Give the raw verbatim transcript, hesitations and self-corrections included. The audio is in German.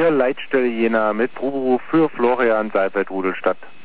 Hier Leitstelle Jena mit Proberuf für Florian Seibert Rudelstadt.